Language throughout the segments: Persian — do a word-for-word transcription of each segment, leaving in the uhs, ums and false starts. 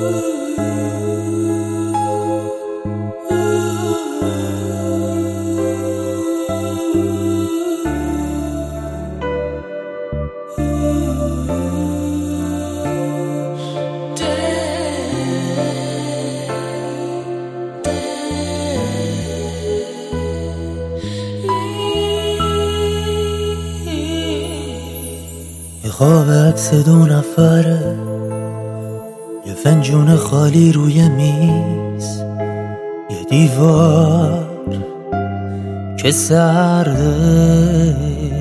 یه خواب عکس دو نفره، یه فنجون خالی روی میز، یه دیوار که سرده،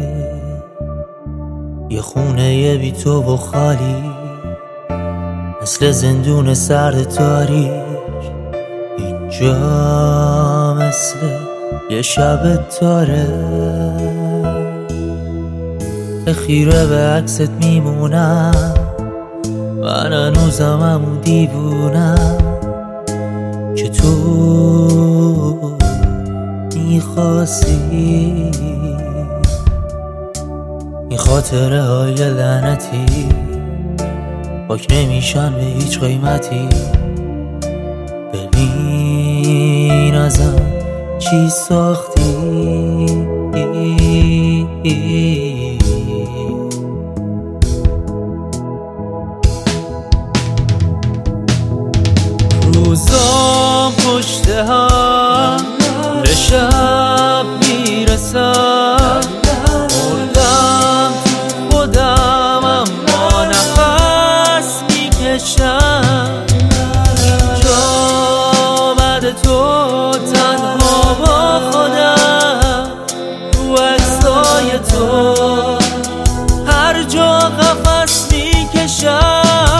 یه خونه یه بی تو و خالی، مثل زندون سرد تاریک. اینجا مثل یه شب تاره، خیره به عکست میمونم، من هنوزم همون دیوونم که تو میخواستی. این خاطره های لعنتی پاک نمیشن به هیچ قیمتی. ببین ازم چی ساختی، روزام پشت هم به شب میرسم، مردم تو خودم اما نفس میکشم. اینجا بعد تو تنها با خودم، رو عکسای تو هر جا قفس میکشم.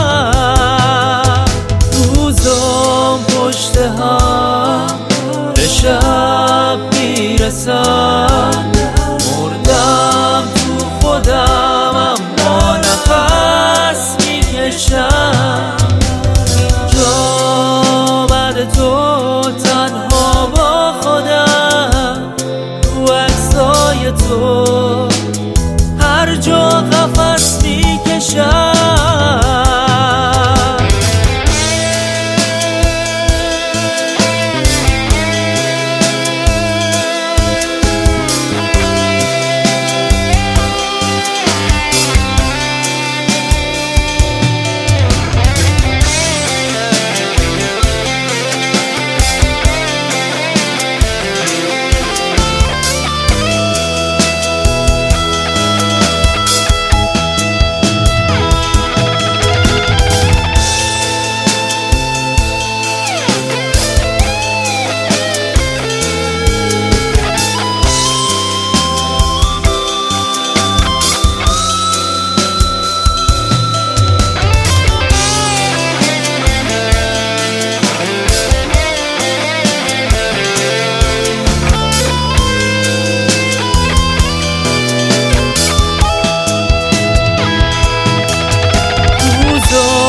پشت هم به شب میرسم، مردم تو خودم اما نفس میکشم. جا بعد تو تنها با خودم، رو عکسای تو هر جا قفس میکشم. So